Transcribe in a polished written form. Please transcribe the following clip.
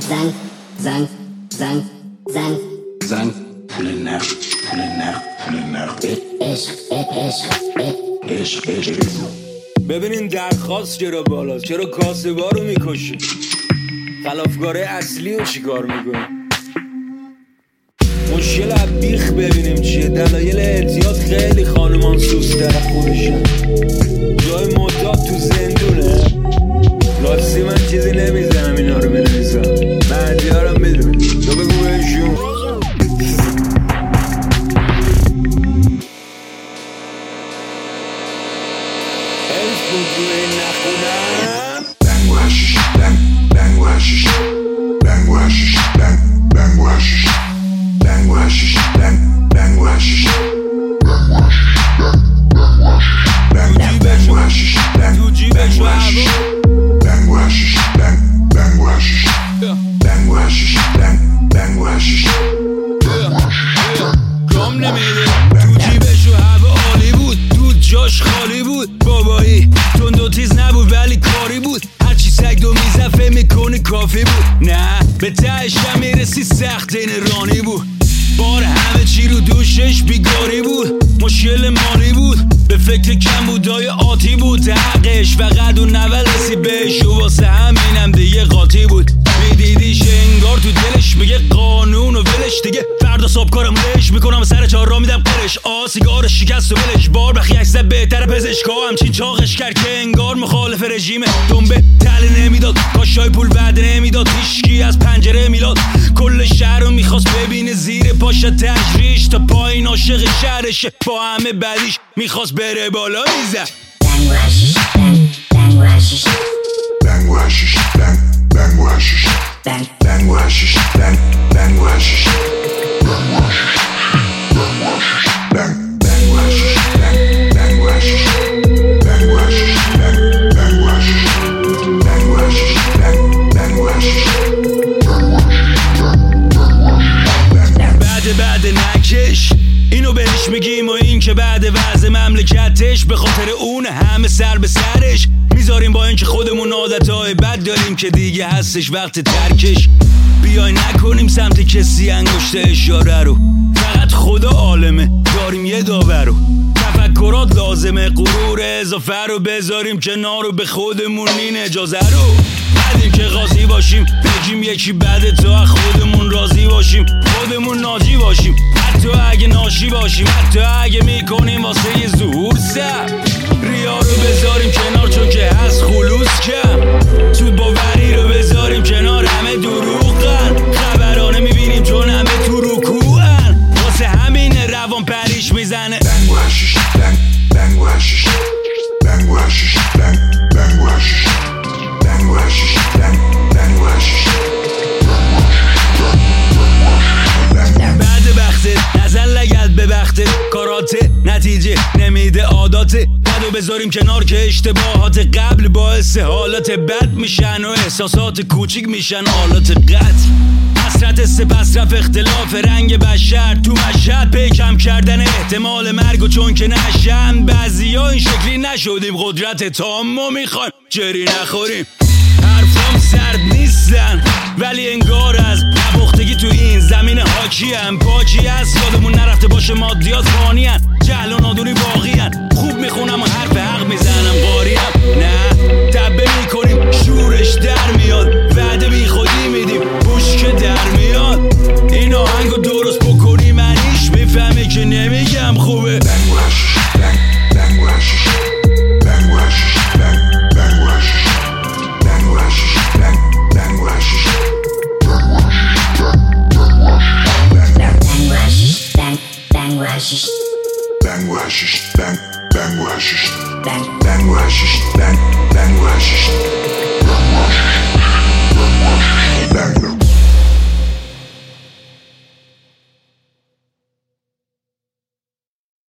زن پول نقد عشق. ببینین درخواست چرا بالاست، چرا کاسبا رو میکشی؟ خلافکاره اصلی رو چیکار میکنی؟ مشکل بیخ ببینیم چیه. دلایل اعتیاد خیلی خانمان سوستر خودشن، جای معتاد تو زندونه. راستی من چیزی نمیزنم اینا رو بنویسم، مردیارم بدون تو بگو بهشون. حیف بود روی نخونم. بنگو حشیش بنگو حشیش بنگو حشیش بنگو حشیش بنگو حشیش بنگو حشیش بنگو حشیش تو جیبش و هوا بنگو حشیش بنگو حشیش بنگو حشیش بنگو حشیش کام نمیده. تو جیبش و هوا عالی بود، تو جاش خالی بود. بابایی تند و تیز نبود ولی کاری بود. هرچی سگ دو میزفه میکنه کافی بود. نه به تهش هم میرسی سخت این رانی بود. بار همه چی رو دوشش بیگاری بود. مشکل مالی بود، به فکر کم بودای آتی بود. حقش فقط اون نول رسی بهش و واسه همینم دیگه قاطی بود. میدیدیش انگار تو دلش میگه قانون و ولش دیگه. فردا صبح کارم لش میکنم سر چهار را میدم قرش. سیگارش شکست و ولش بار بخی اکسه بهتره پزشکا همچین چاقش کرد که انگار مخالف رژیمه. دنبه تله نمیداد، کاشای پول وعده نمیداد. هیچکی از پنجره میلاد، کل شهر رو میخواست ببینه زیر پاش تجریش. تا پایین عاشق شهرشه با همه بدیش میخواست بره بالا میزد. بنگو حشیش بنگو حشیش بنگو حشیش بنگو حشیش بنگو حشیش بنگو حشیش بعد نکش اینو بهش میگیم و این که بعد وضع مملکتش به خاطر اون همه سر به سرش میذاریم. با اینکه خودمون عادتهای بد داریم که دیگه هستش وقت ترکش. بیای نکنیم سمت کسی انگشت اشاره رو، فقط خدا عالمه داریم یه داور رو. تفکرات لازمه، غرور اضافه رو بذاریم کنار رو، به خودمون این اجازه رو ندیم که قاضی باشیم. بگیم یکی بده تا خودمون راضی باشیم، خودمون ناجی باشیم. حتی اگه ناشی باشیم، حتی اگه میکنیم واسه یه ظهور سر. ریا رو بذاریم کنار چون که هست خلوص کم. سود باوری رو بذاریم کنار، همه دروغن. خبرانه میبینیم چون همه تو رکوعن. واسه همین روان پریش میزنه. بنگو حشیش بنگو حشیش بنگو حشیش بنگو حشیش بنگو حشیش بنگو حشیش بعد بختت نزن لگد به بختت. کاراته نتیجه نمیده عاداته. بدو بذاریم کنار که اشتباهات قبل باعث حالات بد میشن و احساسات کوچیک میشن حالات قتل. حسرت سپس رفت اختلاف رنگ بشر تو مشهد، پیکم کردن احتمال مرگ و چون که نشن. بعضیا این شکلی نشدیم قدرت تامو میخوایم جری نخوریم. حرفام سرد نیستن ولی انگار از نبختگی تو این زمین حاکی هم. پاکی هست یادمون نرفته باشه مادیات فانی هن. جهل و نادونی باقی هن. خوب میخونم و حرف حق میزنم قاری هم. نه تبه میکنیم شورش در میاد. وعده بی خودی میدیم پوش که در میاد. این آهنگو درست بکنی منیش میفهمی که نمیگم خوبه. بنگو حشیش بنگو حشیش بنگو حشیش بنگو حشیش بنگو حشیش بنگو حشیش بنگو حشیش بنگو حشیش بنگو حشیش بنگو حشیش